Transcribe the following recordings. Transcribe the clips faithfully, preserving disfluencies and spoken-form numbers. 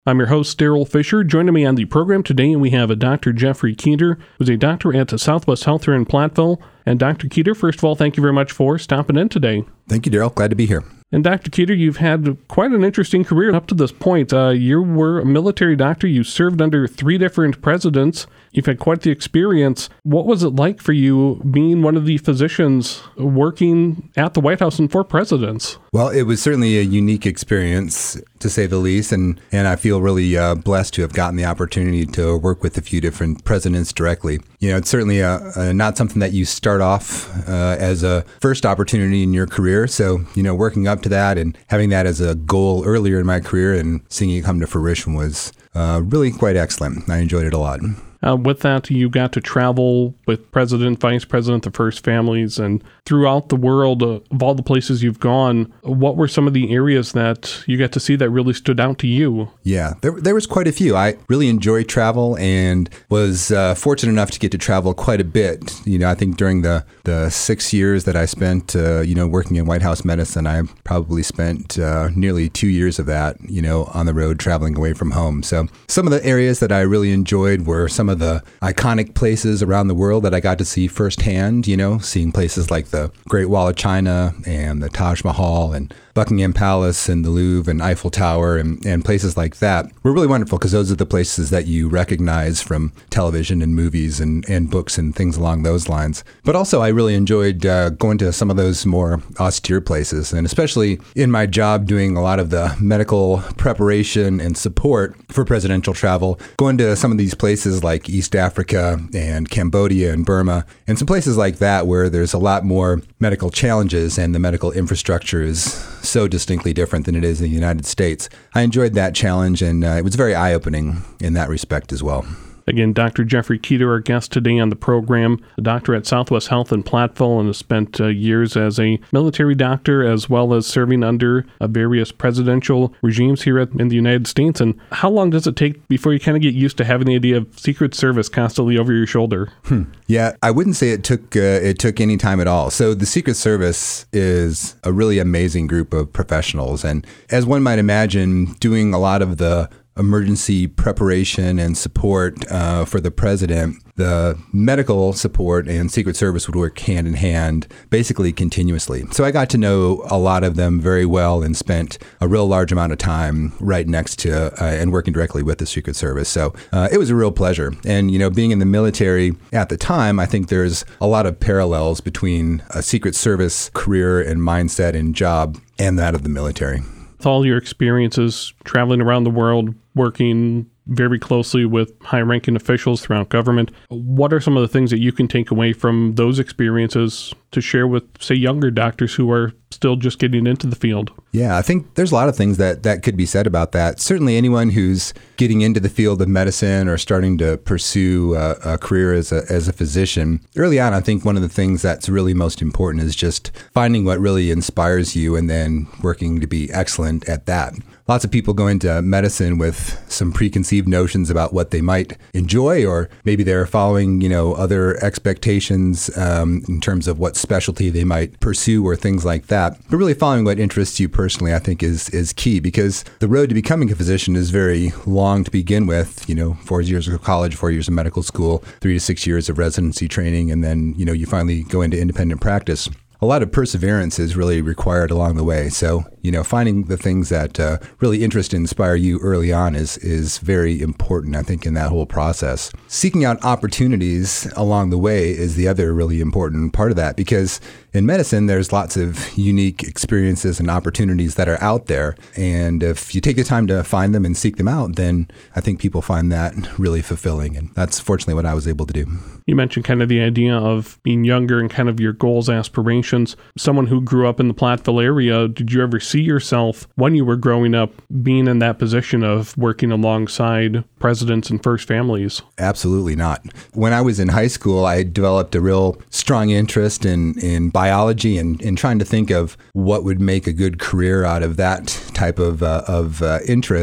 I'm your host, Daryl Fisher. Joining me on the program today, we have a Doctor Jeffrey Keeter, who's a doctor at Southwest Health here in Platteville. And Doctor Keeter, first of all, thank you very much for stopping in today. Thank you, Daryl. Glad to be here. And Doctor Keeter, you've had quite an interesting career up to this point. Uh, you were a military doctor. You served under three different presidents. You've had quite the experience. What was it like for you being one of the physicians working at the White House and for presidents? Well, it was certainly a unique experience, to say the least, and, and I feel really uh, blessed to have gotten the opportunity to work with a few different presidents directly. You know, it's certainly a, a, not something that you start off uh, as a first opportunity in your career. So, you know, working up to that and having that as a goal earlier in my career and seeing it come to fruition was uh, really quite excellent. I enjoyed it a lot. Uh, with that, you got to travel with President, Vice President, the First Families, and throughout the world, uh, of all the places you've gone, what were some of the areas that you got to see that really stood out to you? Yeah, there, there was quite a few. I really enjoy travel and was uh, fortunate enough to get to travel quite a bit. You know, I think during the, the six years that I spent, uh, you know, working in White House medicine, I probably spent uh, nearly two years of that, you know, on the road traveling away from home. So some of the areas that I really enjoyed were some of the iconic places around the world that I got to see firsthand, you know, seeing places like the Great Wall of China and the Taj Mahal and Buckingham Palace and the Louvre and Eiffel Tower and, and places like that were really wonderful because those are the places that you recognize from television and movies and, and books and things along those lines. But also I really enjoyed uh, going to some of those more austere places, and especially in my job doing a lot of the medical preparation and support for presidential travel, going to some of these places like East Africa and Cambodia and Burma and some places like that where there's a lot more medical challenges and the medical infrastructure is so distinctly different than it is in the United States. I enjoyed that challenge, and uh, it was very eye-opening in that respect as well. Again, Doctor Jeffrey Keeter, our guest today on the program, a doctor at Southwest Health in Platteville, and has spent uh, years as a military doctor as well as serving under uh, various presidential regimes here at, in the United States. And how long does it take before you kind of get used to having the idea of Secret Service constantly over your shoulder? Hmm. Yeah, I wouldn't say it took uh, it took any time at all. So the Secret Service is a really amazing group of professionals. And as one might imagine, doing a lot of the emergency preparation and support uh, for the president, the medical support and Secret Service would work hand in hand, basically continuously. So I got to know a lot of them very well and spent a real large amount of time right next to uh, and working directly with the Secret Service. So uh, it was a real pleasure. And, you know, being in the military at the time, I think there's a lot of parallels between a Secret Service career and mindset and job and that of the military. With all your experiences traveling around the world, working very closely with high-ranking officials throughout government, what are some of the things that you can take away from those experiences to share with, say, younger doctors who are still just getting into the field? Yeah, I think there's a lot of things that, that could be said about that. Certainly anyone who's getting into the field of medicine or starting to pursue a, a career as a, as a physician, early on, I think one of the things that's really most important is just finding what really inspires you and then working to be excellent at that. Lots of people go into medicine with some preconceived notions about what they might enjoy, or maybe they're following, you know, other expectations um, in terms of what specialty they might pursue or things like that. But really following what interests you personally, I think, is is key, because the road to becoming a physician is very long to begin with. You know, four years of college, four years of medical school, three to six years of residency training, and then, you know, you finally go into independent practice. A lot of perseverance is really required along the way. So, you know, finding the things that uh, really interest and inspire you early on is is very important, I think, in that whole process. Seeking out opportunities along the way is the other really important part of that, because in medicine, there's lots of unique experiences and opportunities that are out there. And if you take the time to find them and seek them out, then I think people find that really fulfilling. And that's fortunately what I was able to do. You mentioned kind of the idea of being younger and kind of your goals, aspirations. Someone who grew up in the Platteville area, did you ever see yourself when you were growing up being in that position of working alongside presidents and first families? Absolutely not. When I was in high school, I developed a real strong interest in, in biology and in trying to think of what would make a good career out of that type of, uh, of uh, interest.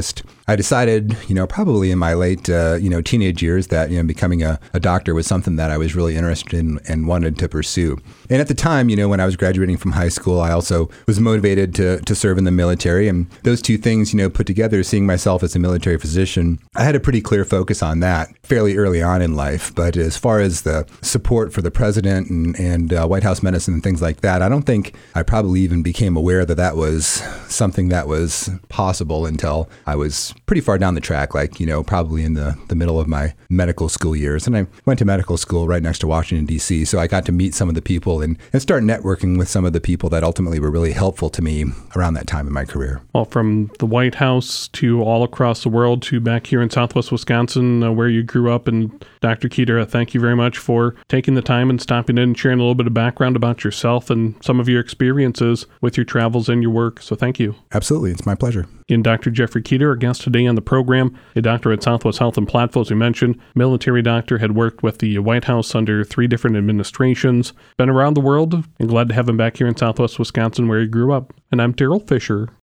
I decided, you know, probably in my late, uh, you know, teenage years that, you know, becoming a, a doctor was something that I was really interested in and wanted to pursue. And at the time, you know, when I was graduating from high school, I also was motivated to, to serve in the military. And those two things, you know, put together, seeing myself as a military physician, I had a pretty clear focus on that fairly early on in life. But as far as the support for the president and, and uh, White House medicine and things like that, I don't think I probably even became aware that that was something that was possible until I was pretty far down the track, like, you know, probably in the, the middle of my medical school years. And I went to medical school right next to Washington, D C, so I got to meet some of the people and, and start networking with some of the people that ultimately were really helpful to me around that time in my career. Well, from the White House to all across the world to back here in Southwest Wisconsin, uh, where you grew up. And Doctor Keeter, thank you very much for taking the time and stopping in and sharing a little bit of background about yourself and some of your experiences with your travels and your work. So thank you. Absolutely. It's my pleasure. Again, Doctor Jeffrey Keeter, our guest today on the program, a doctor at Southwest Health in Platteville, as we mentioned, military doctor, had worked with the White House under three different administrations, been around the world, and glad to have him back here in Southwest Wisconsin where he grew up. And I'm Daryl Fisher.